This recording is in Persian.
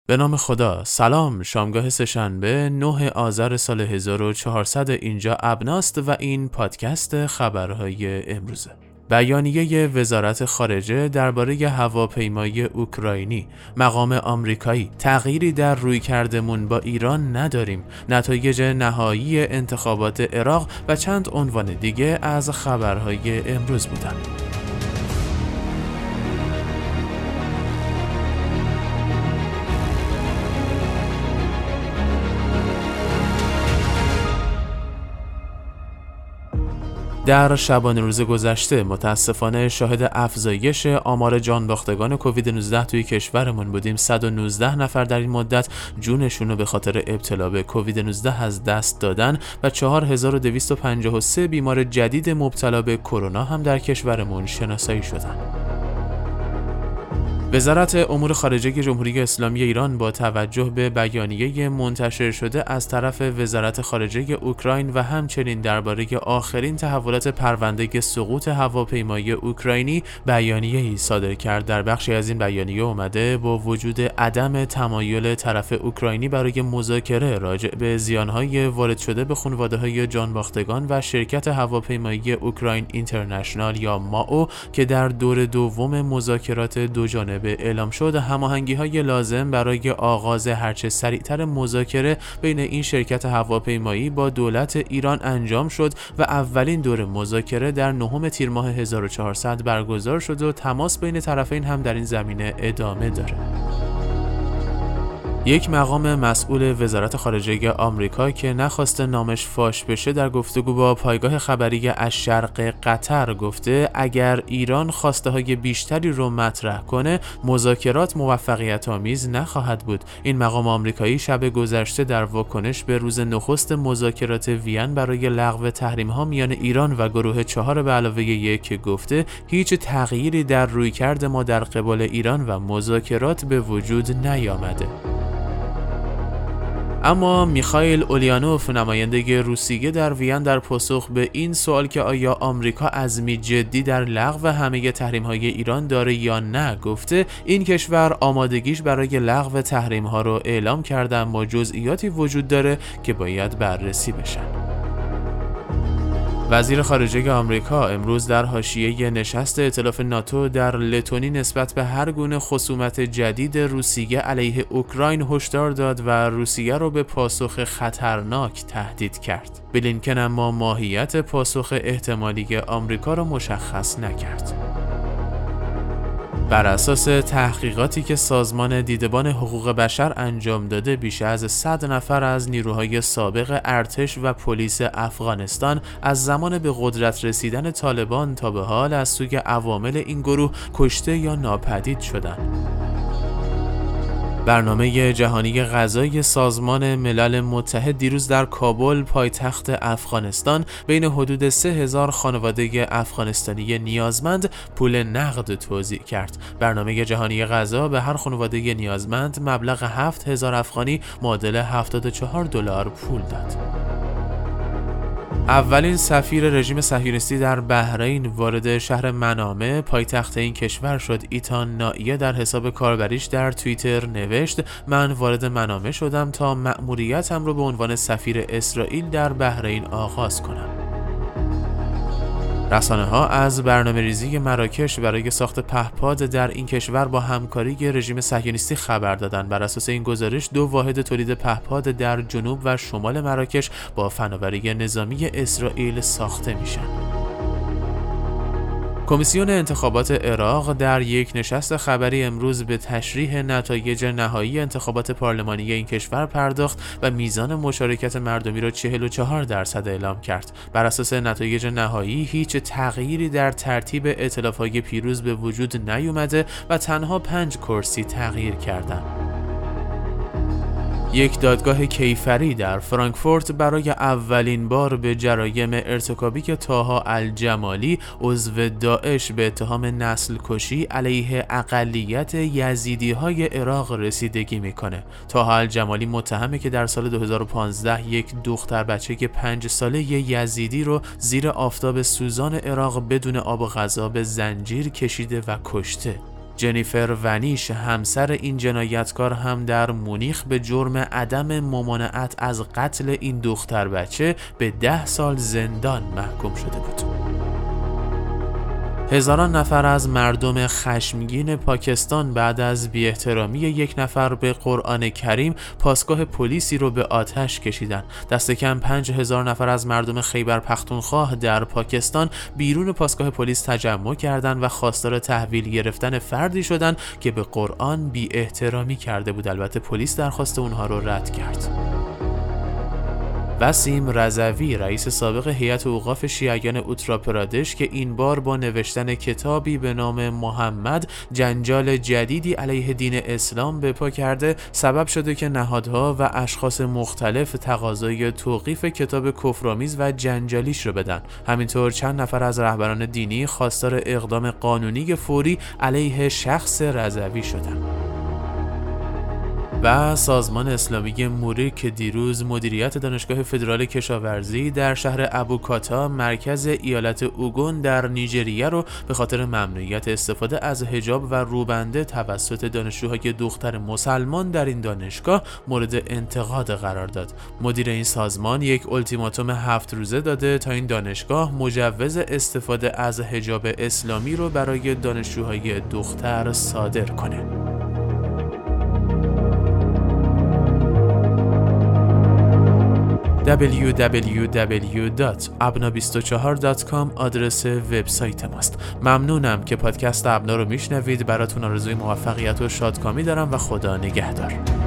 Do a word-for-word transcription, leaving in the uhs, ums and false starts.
به نام خدا. سلام، شامگاه سه‌شنبه نه آذر سال هزار و چهارصد اینجا ابناست و این پادکست خبرهای امروزه. بیانیه وزارت خارجه درباره هواپیمای اوکراینی، مقام آمریکایی، تغییری در رویکردمون با ایران نداریم، نتایج نهایی انتخابات عراق و چند عنوان دیگه از خبرهای امروز بودن. در شبانه روز گذشته متاسفانه شاهد افزایش آمار جانباختگان کووید نوزده توی کشورمون بودیم. صد و نوزده نفر در این مدت جونشون رو به خاطر ابتلا به کووید نوزده از دست دادن و چهار هزار و دویست و پنجاه و سه بیمار جدید مبتلا به کرونا هم در کشورمون شناسایی شدن. وزارت امور خارجه جمهوری اسلامی ایران با توجه به بیانیه منتشر شده از طرف وزارت خارجه اوکراین و همچنین درباره آخرین تحولات پرونده سقوط هواپیمای اوکراینی بیانیه‌ای صادر کرد. در بخشی از این بیانیه اومده با وجود عدم تمایل طرف اوکراینی برای مذاکره راجع به زیانهای وارد شده به خانواده‌های جانباختگان و شرکت هواپیمایی اوکراین اینترنشنال یا ماو که در دور دوم مذاکرات دو جانبه اعلام شد، هماهنگی‌های لازم برای آغاز هرچه سریعتر مذاکره بین این شرکت هواپیمایی با دولت ایران انجام شد و اولین دور مذاکره در نهم تیر ماه هزار و چهارصد برگزار شد و تماس بین طرفین هم در این زمینه ادامه داره. یک مقام مسئول وزارت خارجه آمریکا که نخواست نامش فاش بشه در گفتگو با پایگاه خبری الشرق قطر گفته اگر ایران خواسته های بیشتری رو مطرح کنه مذاکرات موفقیت آمیز نخواهد بود. این مقام آمریکایی شب گذشته در واکنش به روز نخست مذاکرات وین برای لغو تحریم ها میان ایران و گروه چهار به علاوه یک گفته هیچ تغییری در رویکرد ما در قبال ایران و مذاکرات به وجود نیامده. اما میخائیل اولیانوف نماینده روسیه در وین در پاسخ به این سوال که آیا آمریکا عزمی جدی در لغو همه تحریم‌های ایران داره یا نه گفته این کشور آمادگیش برای لغو تحریم‌ها رو اعلام کرده اما جزئیاتی وجود داره که باید بررسی بشن. وزیر خارجه آمریکا امروز در حاشیه نشست ائتلاف ناتو در لتونی نسبت به هر گونه خصومت جدید روسیه علیه اوکراین هشدار داد و روسیه را به پاسخ خطرناک تهدید کرد. بلینکن اما ماهیت پاسخ احتمالی آمریکا را مشخص نکرد. بر اساس تحقیقاتی که سازمان دیدبان حقوق بشر انجام داده بیش از صد نفر از نیروهای سابق ارتش و پلیس افغانستان از زمان به قدرت رسیدن طالبان تا به حال از سوی عوامل این گروه کشته یا ناپدید شدند. برنامه جهانی غذایی سازمان ملل متحد دیروز در کابل پایتخت افغانستان بین حدود سه هزار خانواده افغانستانی نیازمند پول نقد توزیع کرد. برنامه جهانی غذا به هر خانواده نیازمند مبلغ هفت هزار افغانی معادل هفتاد و چهار دلار پول داد. اولین سفیر رژیم صهیونیستی در بحرین وارد شهر منامه پایتخت این کشور شد. ایتان نائیه در حساب کاربریش در توییتر نوشت من وارد منامه شدم تا مأموریتم رو به عنوان سفیر اسرائیل در بحرین آغاز کنم. رسانه ها از برنامه ریزی مراکش برای ساخت پهپاد در این کشور با همکاری رژیم صهیونیستی خبر دادند. بر اساس این گزارش دو واحد تولید پهپاد در جنوب و شمال مراکش با فناوری نظامی اسرائیل ساخته میشن. کمیسیون انتخابات عراق در یک نشست خبری امروز به تشریح نتایج نهایی انتخابات پارلمانی این کشور پرداخت و میزان مشارکت مردمی را چهل و چهار درصد اعلام کرد. بر اساس نتایج نهایی هیچ تغییری در ترتیب ائتلاف‌های پیروز به وجود نیامده و تنها پنج کرسی تغییر کردند. یک دادگاه کیفری در فرانکفورت برای اولین بار به جرایم ارتکابی که طاها الجمالی عضو داعش به اتهام نسل کشی علیه اقلیت یزیدی‌های عراق رسیدگی میکنه. طاها الجمالی متهمه که در سال دو هزار و پانزده یک دختر بچه که پنج ساله یزیدی رو زیر آفتاب سوزان عراق بدون آب و غذا به زنجیر کشیده و کشته. جنیفر ونیش همسر این جنایتکار هم در مونیخ به جرم عدم ممانعت از قتل این دختر بچه به ده سال زندان محکوم شده بود. هزاران نفر از مردم خشمگین پاکستان بعد از بی‌احترامی یک نفر به قرآن کریم پاسگاه پلیسی رو به آتش کشیدن. دست کم پنج هزار نفر از مردم خیبر پختونخوا در پاکستان بیرون پاسگاه پلیس تجمع کردند و خواستار تحویل گرفتن فردی شدند که به قرآن بی‌احترامی کرده بود. البته پلیس درخواست اونها رو رد کرد. وسیم رضوی، رئیس سابق هیئت اوقاف شیعیان اتراپرادش که این بار با نوشتن کتابی به نام محمد جنجال جدیدی علیه دین اسلام به پا کرده، سبب شده که نهادها و اشخاص مختلف تقاضای توقیف کتاب کفرآمیز و جنجالیش رو بدن. همینطور چند نفر از رهبران دینی خواستار اقدام قانونی فوری علیه شخص رضوی شدند. و سازمان اسلامی موری که دیروز مدیریت دانشگاه فدرال کشاورزی در شهر ابوکاتا مرکز ایالت اوگون در نیجریه رو به خاطر ممنوعیت استفاده از حجاب و روبنده توسط دانشجوهای دختر مسلمان در این دانشگاه مورد انتقاد قرار داد. مدیر این سازمان یک التیماتوم هفت روزه داده تا این دانشگاه مجوز استفاده از حجاب اسلامی رو برای دانشجوهای دختر صادر کنه. دبلیو دبلیو دبلیو دات ابنا بیست و چهار دات کام آدرس وبسایت ماست. ممنونم که پادکست ابنا رو میشنوید. براتون آرزوی موفقیت و شادکامی دارم و خدا نگهدار.